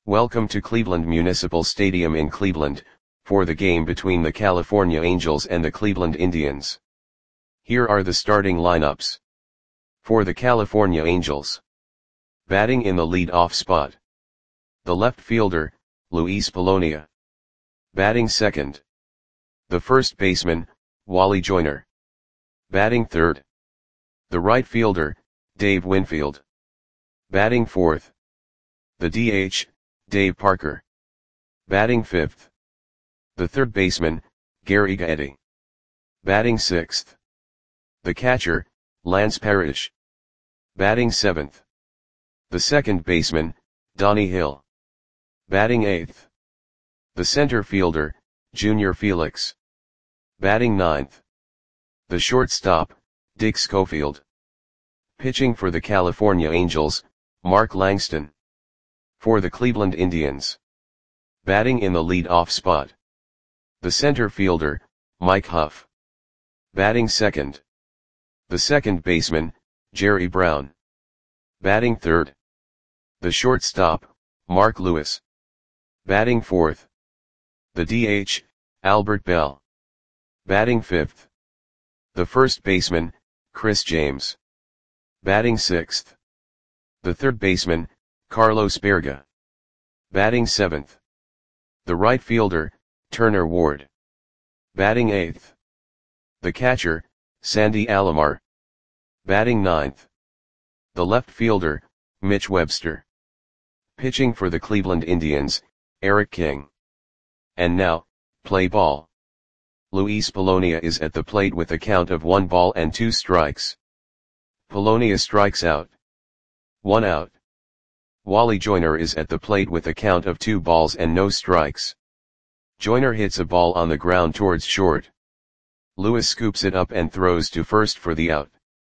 Welcome to Cleveland Municipal Stadium in Cleveland, for the game between the California Angels and the Cleveland Indians. Here are the starting lineups. For the California Angels. Batting in the lead-off spot. The left fielder, Luis Polonia. Batting second. The first baseman, Wally Joyner. Batting third. The right fielder, Dave Winfield. Batting fourth. The DH, Dave Parker. Batting fifth. The third baseman, Gary Gaetti. Batting sixth. The catcher, Lance Parrish. Batting seventh. The second baseman, Donnie Hill. Batting eighth. The center fielder, Junior Felix. Batting ninth. The shortstop, Dick Schofield. Pitching for the California Angels, Mark Langston. For the Cleveland Indians. Batting in the lead-off spot. The center fielder, Mike Huff. Batting second. The second baseman, Jerry Brown. Batting third. The shortstop, Mark Lewis. Batting fourth. The DH, Albert Bell. Batting fifth. The first baseman, Chris James. Batting sixth. The third baseman, Carlos Berga. Batting seventh. The right fielder, Turner Ward. Batting eighth. The catcher, Sandy Alomar. Batting ninth. The left fielder, Mitch Webster. Pitching for the Cleveland Indians, Eric King. And now, play ball. Luis Polonia is at the plate with a count of 1 ball and 2 strikes. Polonia strikes out. 1 out. Wally Joyner is at the plate with a count of 2 balls and no strikes. Joyner hits a ball on the ground towards short. Lewis scoops it up and throws to first for the out.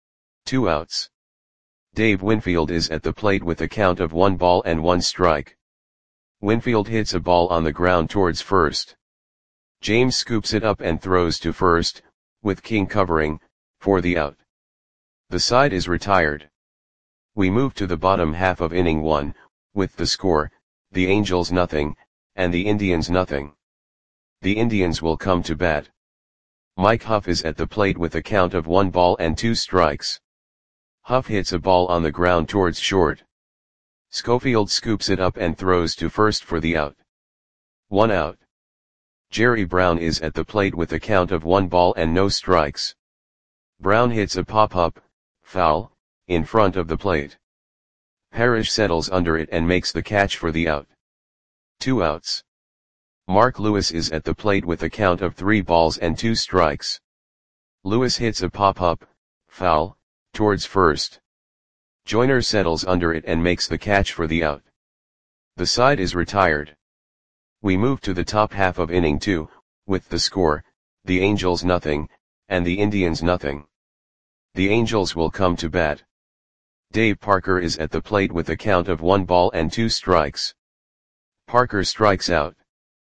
2 outs. Dave Winfield is at the plate with a count of 1 ball and 1 strike. Winfield hits a ball on the ground towards first. James scoops it up and throws to first, with King covering, for the out. The side is retired. We move to the bottom half of inning 1, with the score, the Angels nothing, and the Indians nothing. The Indians will come to bat. Mike Huff is at the plate with a count of 1 ball and 2 strikes. Huff hits a ball on the ground towards short. Schofield scoops it up and throws to first for the out. 1 out. Jerry Brown is at the plate with a count of 1 ball and no strikes. Brown hits a pop-up, foul, in front of the plate. Parrish settles under it and makes the catch for the out. 2 outs. Mark Lewis is at the plate with a count of 3 balls and 2 strikes. Lewis hits a pop-up, foul, towards first. Joyner settles under it and makes the catch for the out. The side is retired. We move to the top half of inning 2, with the score, the Angels nothing, and the Indians nothing. The Angels will come to bat. Dave Parker is at the plate with a count of 1 ball and 2 strikes. Parker strikes out.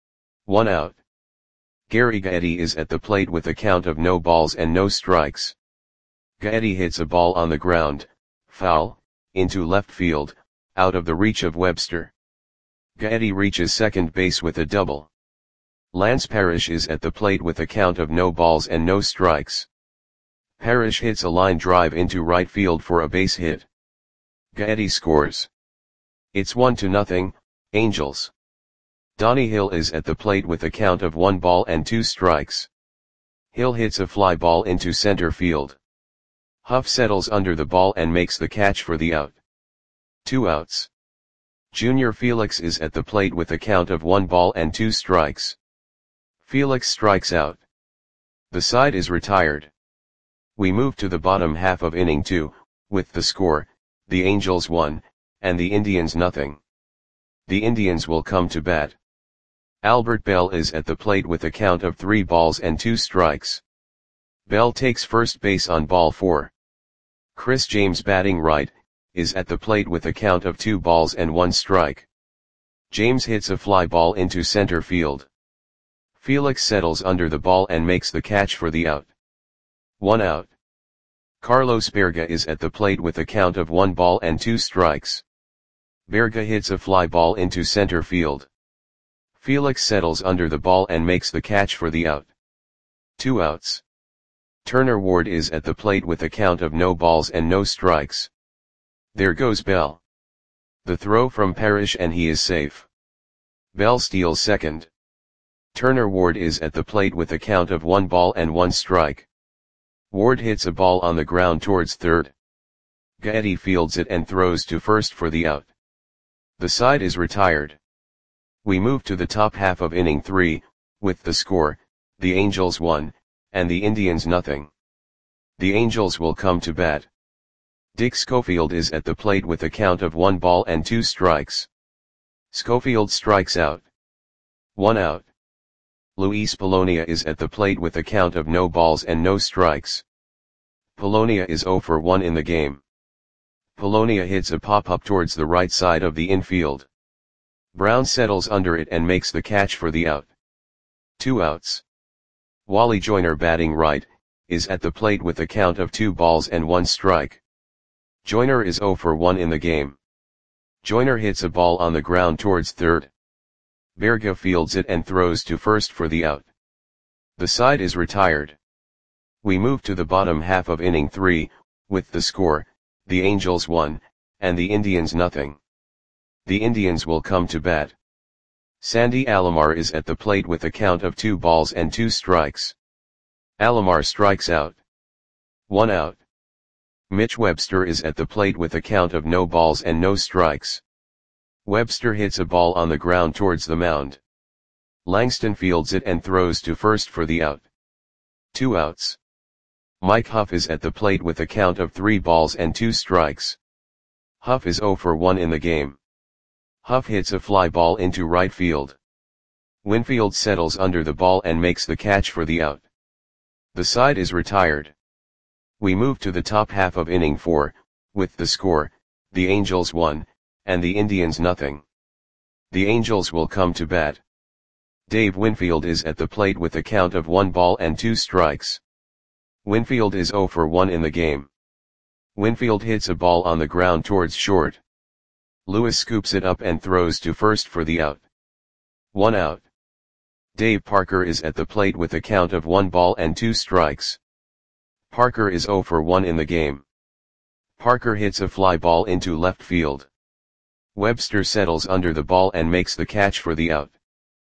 1 out. Gary Gaetti is at the plate with a count of no balls and no strikes. Gaetti hits a ball on the ground, foul, into left field, out of the reach of Webster. Gaetti reaches second base with a double. Lance Parrish is at the plate with a count of no balls and no strikes. Parrish hits a line drive into right field for a base hit. Gaetti scores. It's 1-0, Angels. Donnie Hill is at the plate with a count of 1 ball and 2 strikes. Hill hits a fly ball into center field. Huff settles under the ball and makes the catch for the out. 2 outs. Junior Felix is at the plate with a count of 1 ball and 2 strikes. Felix strikes out. The side is retired. We move to the bottom half of inning 2, with the score, the Angels 1, and the Indians nothing. The Indians will come to bat. Albert Bell is at the plate with a count of 3 balls and 2 strikes. Bell takes first base on ball 4. Chris James, batting right, is at the plate with a count of 2 balls and 1 strike. James hits a fly ball into center field. Felix settles under the ball and makes the catch for the out. 1 out. Carlos Berga is at the plate with a count of 1 ball and 2 strikes. Berga hits a fly ball into center field. Felix settles under the ball and makes the catch for the out. 2 outs. Turner Ward is at the plate with a count of no balls and no strikes. There goes Bell. The throw from Parrish and he is safe. Bell steals second. Turner Ward is at the plate with a count of 1 ball and 1 strike. Ward hits a ball on the ground towards third. Gaetti fields it and throws to first for the out. The side is retired. We move to the top half of inning 3, with the score, the Angels 1, and the Indians nothing. The Angels will come to bat. Dick Schofield is at the plate with a count of 1 ball and 2 strikes. Schofield strikes out. 1 out. Luis Polonia is at the plate with a count of no balls and no strikes. Polonia is 0 for 1 in the game. Polonia hits a pop-up towards the right side of the infield. Brown settles under it and makes the catch for the out. 2 outs. Wally Joyner, batting right, is at the plate with a count of 2 balls and 1 strike. Joyner is 0 for 1 in the game. Joyner hits a ball on the ground towards third. Berga fields it and throws to first for the out. The side is retired. We move to the bottom half of inning 3, with the score, the Angels 1, and the Indians nothing. The Indians will come to bat. Sandy Alomar is at the plate with a count of 2 balls and 2 strikes. Alomar strikes out. 1 out. Mitch Webster is at the plate with a count of no balls and no strikes. Webster hits a ball on the ground towards the mound. Langston fields it and throws to first for the out. 2 outs. Mike Huff is at the plate with a count of 3 balls and 2 strikes. Huff is 0 for 1 in the game. Huff hits a fly ball into right field. Winfield settles under the ball and makes the catch for the out. The side is retired. We move to the top half of inning 4, with the score, the Angels 1, and the Indians nothing. The Angels will come to bat. Dave Winfield is at the plate with a count of 1 ball and 2 strikes. Winfield is 0 for 1 in the game. Winfield hits a ball on the ground towards short. Lewis scoops it up and throws to first for the out. 1 out. Dave Parker is at the plate with a count of 1 ball and 2 strikes. Parker is 0 for 1 in the game. Parker hits a fly ball into left field. Webster settles under the ball and makes the catch for the out.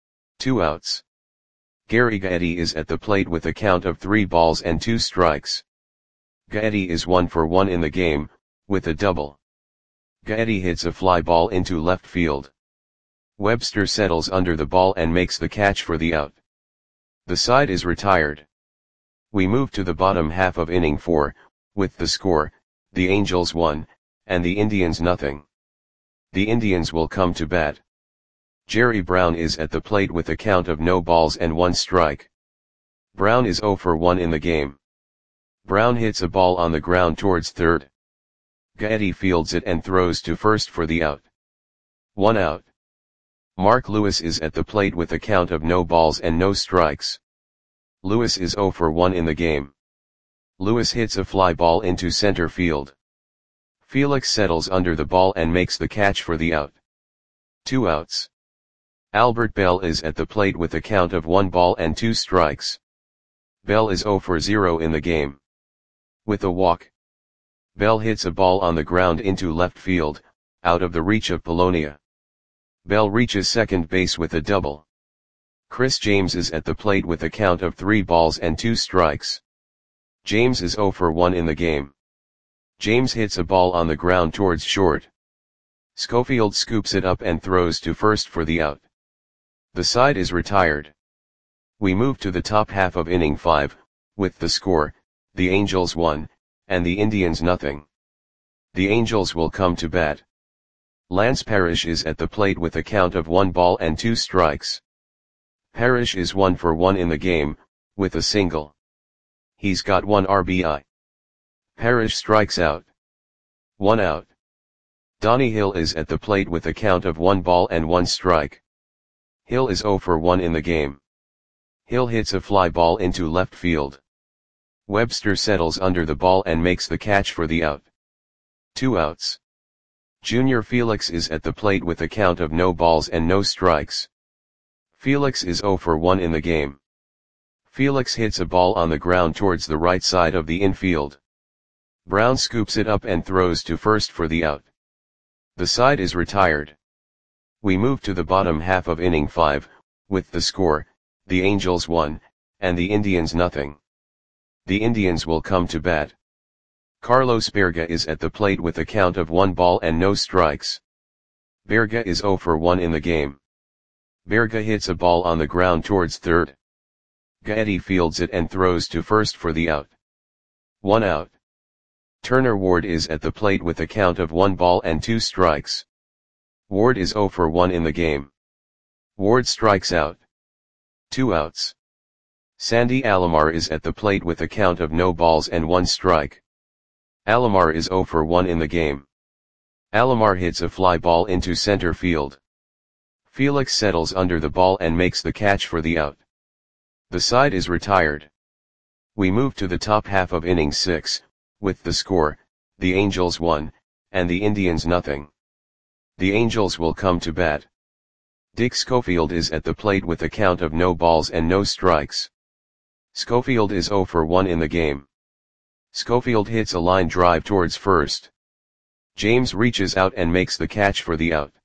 2 outs. Gary Gaetti is at the plate with a count of 3 balls and 2 strikes. Gaetti is 1 for 1 in the game, with a double. Gaetti hits a fly ball into left field. Webster settles under the ball and makes the catch for the out. The side is retired. We move to the bottom half of inning 4, with the score, the Angels 1, and the Indians nothing. The Indians will come to bat. Jerry Brown is at the plate with a count of no balls and 1 strike. Brown is 0 for 1 in the game. Brown hits a ball on the ground towards third. Gaetti fields it and throws to first for the out. 1 out. Mark Lewis is at the plate with a count of no balls and no strikes. Lewis is 0 for 1 in the game. Lewis hits a fly ball into center field. Felix settles under the ball and makes the catch for the out. 2 outs. Albert Bell is at the plate with a count of 1 ball and 2 strikes. Bell is 0 for 0 in the game. With a walk. Bell hits a ball on the ground into left field, out of the reach of Polonia. Bell reaches second base with a double. Chris James is at the plate with a count of 3 balls and 2 strikes. James is 0 for 1 in the game. James hits a ball on the ground towards short. Schofield scoops it up and throws to first for the out. The side is retired. We move to the top half of inning 5, with the score, the Angels 1, and the Indians nothing. The Angels will come to bat. Lance Parrish is at the plate with a count of 1 ball and 2 strikes. Parrish is 1 for 1 in the game, with a single. He's got 1 RBI. Parrish strikes out. 1 out. Donnie Hill is at the plate with a count of 1 ball and 1 strike. Hill is 0 for 1 in the game. Hill hits a fly ball into left field. Webster settles under the ball and makes the catch for the out. 2 outs. Junior Felix is at the plate with a count of no balls and no strikes. Felix is 0 for 1 in the game. Felix hits a ball on the ground towards the right side of the infield. Brown scoops it up and throws to first for the out. The side is retired. We move to the bottom half of inning 5, with the score, the Angels 1, and the Indians nothing. The Indians will come to bat. Carlos Berga is at the plate with a count of 1 ball and no strikes. Berga is 0 for 1 in the game. Berga hits a ball on the ground towards third. Gaetti fields it and throws to first for the out. 1 out. Turner Ward is at the plate with a count of 1 ball and 2 strikes. Ward is 0 for 1 in the game. Ward strikes out. 2 outs. Sandy Alomar is at the plate with a count of no balls and 1 strike. Alomar is 0 for 1 in the game. Alomar hits a fly ball into center field. Felix settles under the ball and makes the catch for the out. The side is retired. We move to the top half of inning 6, with the score, the Angels 1, and the Indians nothing. The Angels will come to bat. Dick Schofield is at the plate with a count of no balls and no strikes. Schofield is 0 for 1 in the game. Schofield hits a line drive towards first. James reaches out and makes the catch for the out.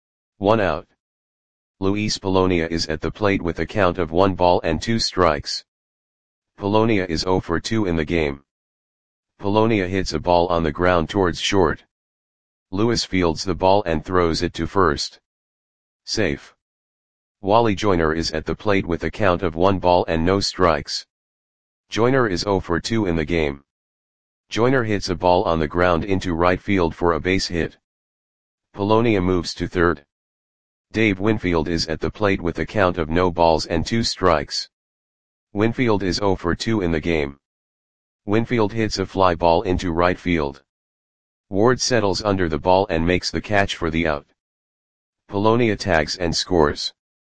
1 out. Luis Polonia is at the plate with a count of 1 ball and 2 strikes. Polonia is 0 for 2 in the game. Polonia hits a ball on the ground towards short. Lewis fields the ball and throws it to first. Safe. Wally Joyner is at the plate with a count of 1 ball and no strikes. Joyner is 0 for 2 in the game. Joyner hits a ball on the ground into right field for a base hit. Polonia moves to third. Dave Winfield is at the plate with a count of no balls and 2 strikes. Winfield is 0 for 2 in the game. Winfield hits a fly ball into right field. Ward settles under the ball and makes the catch for the out. Polonia tags and scores.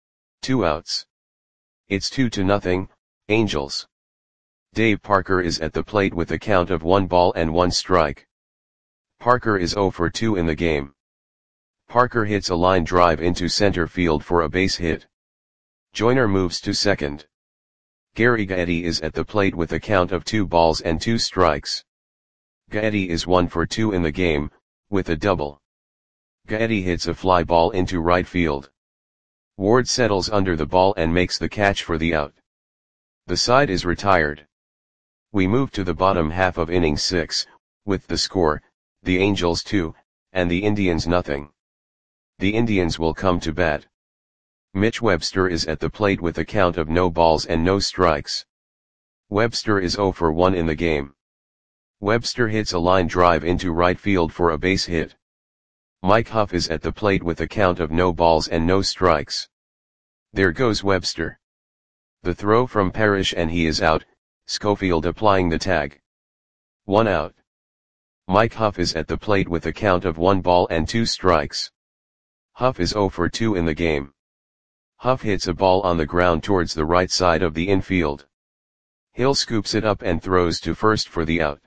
2 outs. It's 2-0, Angels. Dave Parker is at the plate with a count of 1 ball and 1 strike. Parker is 0 for 2 in the game. Parker hits a line drive into center field for a base hit. Joyner moves to second. Gary Gaetti is at the plate with a count of 2 balls and 2 strikes. Gaetti is 1 for 2 in the game, with a double. Gaetti hits a fly ball into right field. Ward settles under the ball and makes the catch for the out. The side is retired. We move to the bottom half of inning 6, with the score, the Angels 2, and the Indians nothing. The Indians will come to bat. Mitch Webster is at the plate with a count of no balls and no strikes. Webster is 0 for 1 in the game. Webster hits a line drive into right field for a base hit. Mike Huff is at the plate with a count of no balls and no strikes. There goes Webster. The throw from Parrish and he is out, Schofield applying the tag. 1 out. Mike Huff is at the plate with a count of 1 ball and 2 strikes. Huff is 0 for 2 in the game. Huff hits a ball on the ground towards the right side of the infield. Hill scoops it up and throws to first for the out.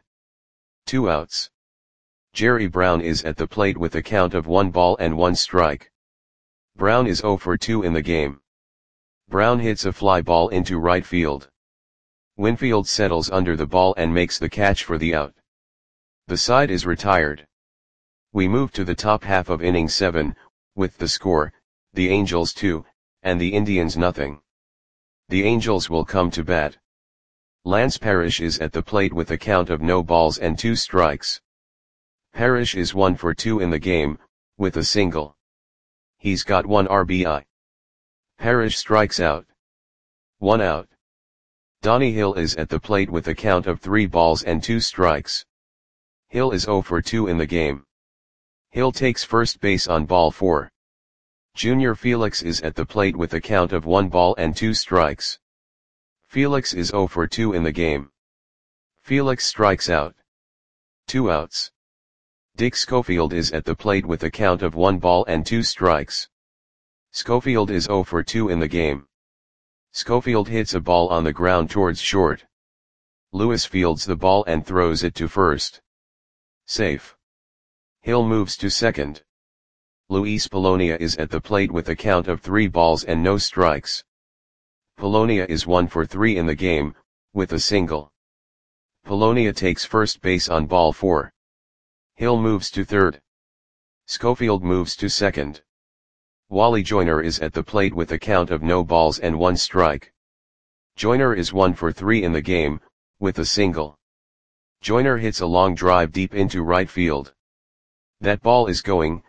2 outs. Jerry Brown is at the plate with a count of 1 ball and 1 strike. Brown is 0 for 2 in the game. Brown hits a fly ball into right field. Winfield settles under the ball and makes the catch for the out. The side is retired. We move to the top half of inning 7, with the score, the Angels 2, and the Indians nothing. The Angels will come to bat. Lance Parrish is at the plate with a count of no balls and 2 strikes. Parrish is 1 for 2 in the game, with a single. He's got 1 RBI. Parrish strikes out. 1 out. Donnie Hill is at the plate with a count of 3 balls and 2 strikes. Hill is 0 for 2 in the game. Hill takes first base on ball 4. Junior Felix is at the plate with a count of 1 ball and 2 strikes. Felix is 0 for 2 in the game. Felix strikes out. 2 outs. Dick Schofield is at the plate with a count of 1 ball and 2 strikes. Schofield is 0 for 2 in the game. Schofield hits a ball on the ground towards short. Lewis fields the ball and throws it to first. Safe. Hill moves to second. Luis Polonia is at the plate with a count of 3 balls and no strikes. Polonia is 1 for 3 in the game, with a single. Polonia takes first base on ball 4. Hill moves to third. Schofield moves to second. Wally Joyner is at the plate with a count of no balls and 1 strike. Joyner is 1 for 3 in the game, with a single. Joyner hits a long drive deep into right field. That ball is gone.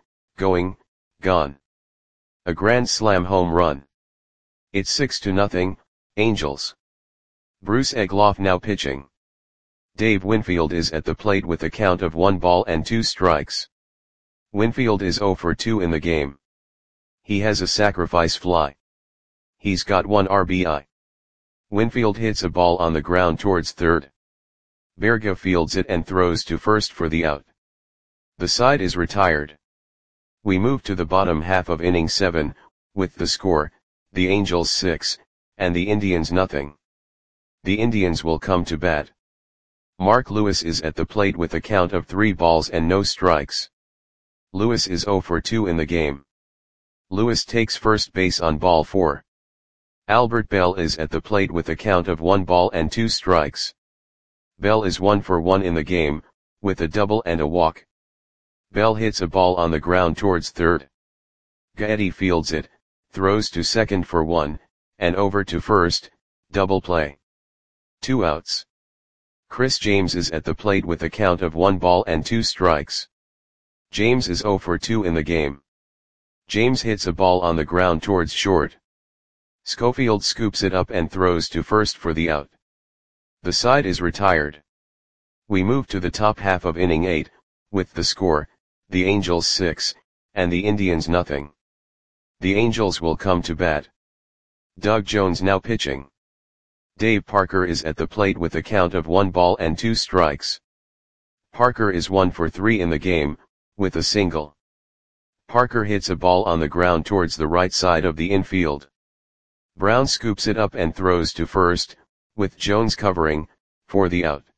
A grand slam home run. It's 6-0, Angels. Bruce Egloff now pitching. Dave Winfield is at the plate with a count of 1 ball and 2 strikes. Winfield is 0 for 2 in the game. He has a sacrifice fly. He's got 1 RBI. Winfield hits a ball on the ground towards third. Berga fields it and throws to first for the out. The side is retired. We move to the bottom half of inning 7, with the score, the Angels 6, and the Indians nothing. The Indians will come to bat. Mark Lewis is at the plate with a count of 3 balls and no strikes. Lewis is 0 for 2 in the game. Lewis takes first base on ball 4. Albert Bell is at the plate with a count of 1 ball and 2 strikes. Bell is 1 for 1 in the game, with a double and a walk. Bell hits a ball on the ground towards third. Gaetti fields it, throws to second for 1, and over to first, double play. 2 outs. Chris James is at the plate with a count of 1 ball and 2 strikes. James is 0 for 2 in the game. James hits a ball on the ground towards short. Schofield scoops it up and throws to first for the out. The side is retired. We move to the top half of inning 8, with the score, the Angels 6, and the Indians nothing. The Angels will come to bat. Doug Jones now pitching. Dave Parker is at the plate with a count of 1 ball and 2 strikes. Parker is 1 for 3 in the game, with a single. Parker hits a ball on the ground towards the right side of the infield. Brown scoops it up and throws to first, with Jones covering, for the out.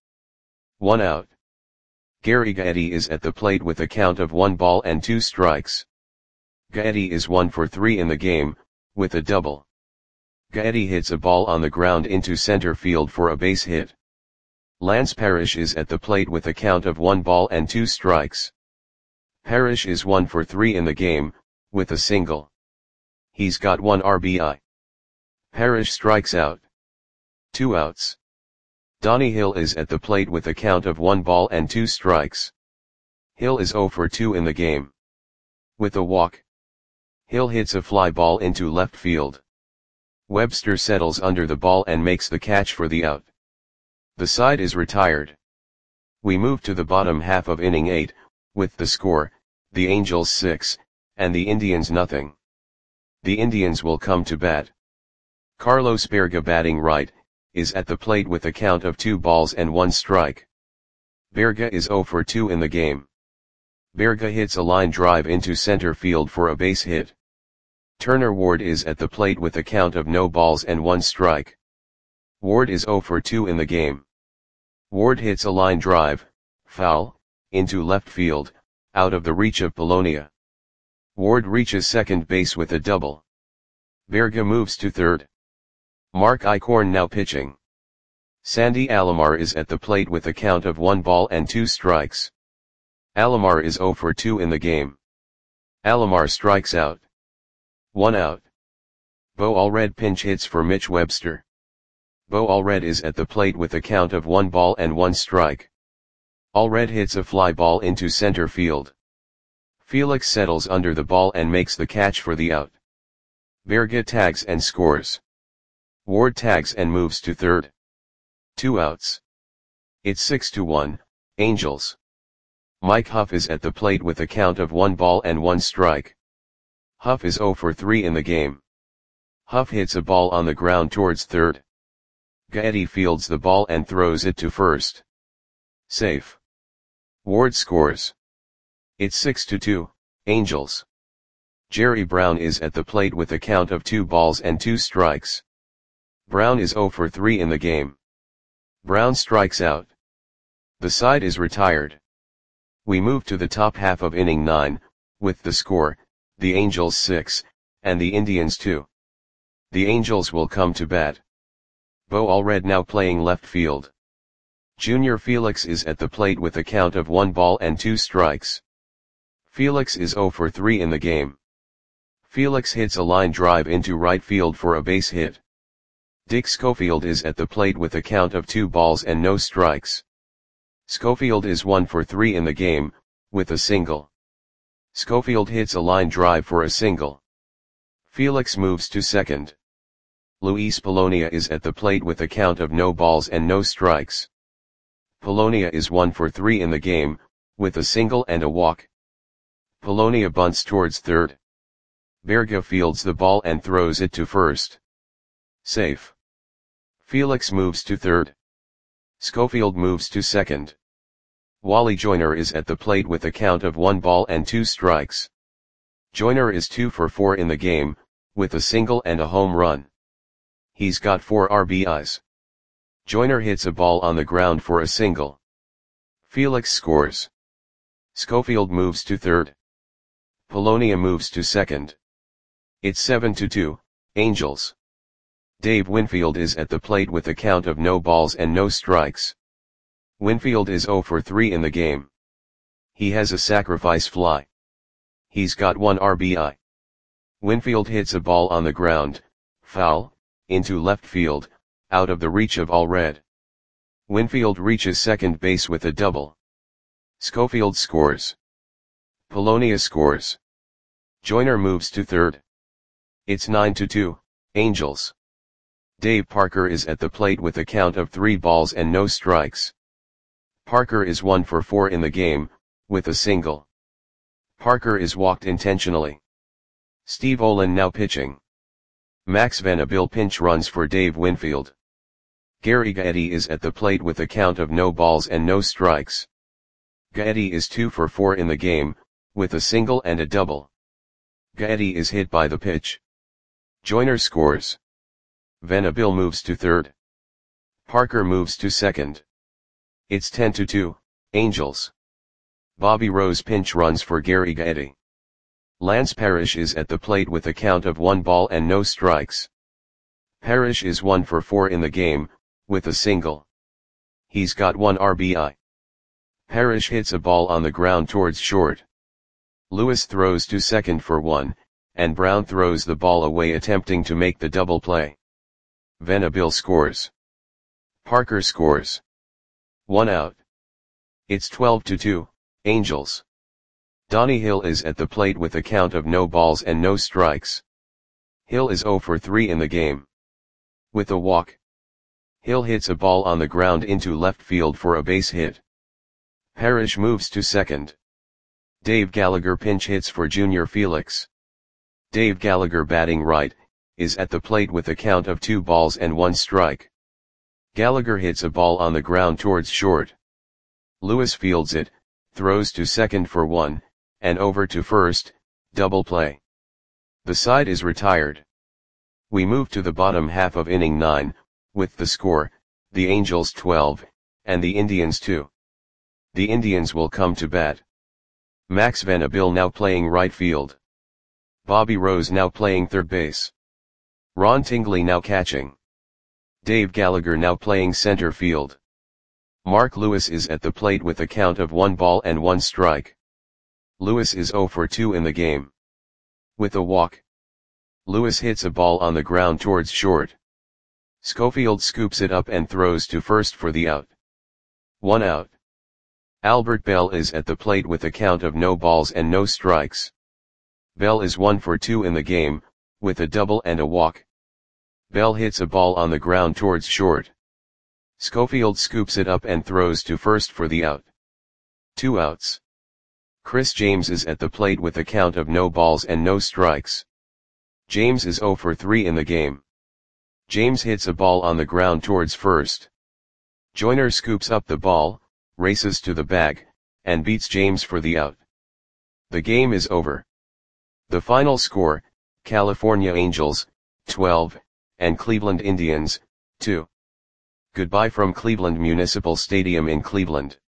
1 out. Gary Gaetti is at the plate with a count of 1 ball and 2 strikes. Gaetti is 1 for 3 in the game, with a double. Gaetti hits a ball on the ground into center field for a base hit. Lance Parrish is at the plate with a count of 1 ball and 2 strikes. Parrish is 1 for 3 in the game, with a single. He's got 1 RBI. Parrish strikes out. 2 outs. Donnie Hill is at the plate with a count of 1 ball and 2 strikes. Hill is 0 for 2 in the game. With a walk. Hill hits a fly ball into left field. Webster settles under the ball and makes the catch for the out. The side is retired. We move to the bottom half of inning 8, with the score, the Angels 6, and the Indians nothing. The Indians will come to bat. Carlos Berga batting right, is at the plate with a count of 2 balls and 1 strike. Berga is 0 for 2 in the game. Berga hits a line drive into center field for a base hit. Turner Ward is at the plate with a count of no balls and 1 strike. Ward is 0 for 2 in the game. Ward hits a line drive, foul, into left field, out of the reach of Polonia. Ward reaches second base with a double. Berga moves to third. Mark Eichhorn now pitching. Sandy Alomar is at the plate with a count of 1 ball and 2 strikes. Alomar is 0 for 2 in the game. Alomar strikes out. 1 out. Bo Allred pinch hits for Mitch Webster. Bo Allred is at the plate with a count of 1 ball and 1 strike. Allred hits a fly ball into center field. Felix settles under the ball and makes the catch for the out. Berga tags and scores. Ward tags and moves to third. 2 outs. It's 6-1, Angels. Mike Huff is at the plate with a count of 1 ball and 1 strike. Huff is 0 for 3 in the game. Huff hits a ball on the ground towards third. Gaetti fields the ball and throws it to first. Safe. Ward scores. It's 6-2, Angels. Jerry Brown is at the plate with a count of 2 balls and 2 strikes. Brown is 0 for 3 in the game. Brown strikes out. The side is retired. We move to the top half of inning 9, with the score, the Angels 6, and the Indians 2. The Angels will come to bat. Beau Allred now playing left field. Junior Felix is at the plate with a count of 1 ball and 2 strikes. Felix is 0 for 3 in the game. Felix hits a line drive into right field for a base hit. Dick Schofield is at the plate with a count of 2 balls and no strikes. Schofield is 1 for 3 in the game, with a single. Schofield hits a line drive for a single. Felix moves to second. Luis Polonia is at the plate with a count of no balls and no strikes. Polonia is 1 for 3 in the game, with a single and a walk. Polonia bunts towards third. Berga fields the ball and throws it to first. Safe. Felix moves to third. Schofield moves to second. Wally Joyner is at the plate with a count of 1 ball and 2 strikes. Joyner is 2 for 4 in the game, with a single and a home run. He's got 4 RBIs. Joyner hits a ball on the ground for a single. Felix scores. Schofield moves to third. Polonia moves to second. It's 7-2, Angels. Dave Winfield is at the plate with a count of no balls and no strikes. Winfield is 0 for 3 in the game. He has a sacrifice fly. He's got 1 RBI. Winfield hits a ball on the ground, foul, into left field, out of the reach of Allred. Winfield reaches second base with a double. Schofield scores. Polonia scores. Joyner moves to third. It's 9-2, Angels. Dave Parker is at the plate with a count of 3 balls and no strikes. Parker is 1 for 4 in the game, with a single. Parker is walked intentionally. Steve Olin now pitching. Max Venable pinch runs for Dave Winfield. Gary Gaetti is at the plate with a count of no balls and no strikes. Gaetti is 2 for 4 in the game, with a single and a double. Gaetti is hit by the pitch. Joyner scores. Venable moves to third. Parker moves to second. It's 10-2, Angels. Bobby Rose pinch runs for Gary Gaetti. Lance Parrish is at the plate with a count of 1 ball and no strikes. Parrish is 1 for 4 in the game, with a single. He's got 1 RBI. Parrish hits a ball on the ground towards short. Lewis throws to second for 1, and Brown throws the ball away attempting to make the double play. Venable scores. Parker scores. 1 out. It's 12-2, Angels. Donnie Hill is at the plate with a count of no balls and no strikes. Hill is 0 for 3 in the game. With a walk. Hill hits a ball on the ground into left field for a base hit. Parrish moves to second. Dave Gallagher pinch hits for Junior Felix. Dave Gallagher batting right, is at the plate with a count of 2 balls and 1 strike. Gallagher hits a ball on the ground towards short. Lewis fields it, throws to second for 1, and over to first, double play. The side is retired. We move to the bottom half of inning 9, with the score, the Angels 12, and the Indians 2. The Indians will come to bat. Max Venable now playing right field. Bobby Rose now playing third base. Ron Tingley now catching. Dave Gallagher now playing center field. Mark Lewis is at the plate with a count of 1 ball and 1 strike. Lewis is 0 for 2 in the game. With a walk. Lewis hits a ball on the ground towards short. Schofield scoops it up and throws to first for the out. 1 out. Albert Bell is at the plate with a count of no balls and no strikes. Bell is 1 for 2 in the game, with a double and a walk. Bell hits a ball on the ground towards short. Schofield scoops it up and throws to first for the out. 2 outs. Chris James is at the plate with a count of no balls and no strikes. James is 0 for 3 in the game. James hits a ball on the ground towards first. Joyner scoops up the ball, races to the bag, and beats James for the out. The game is over. The final score, California Angels, 12, and Cleveland Indians, 2. Goodbye from Cleveland Municipal Stadium in Cleveland.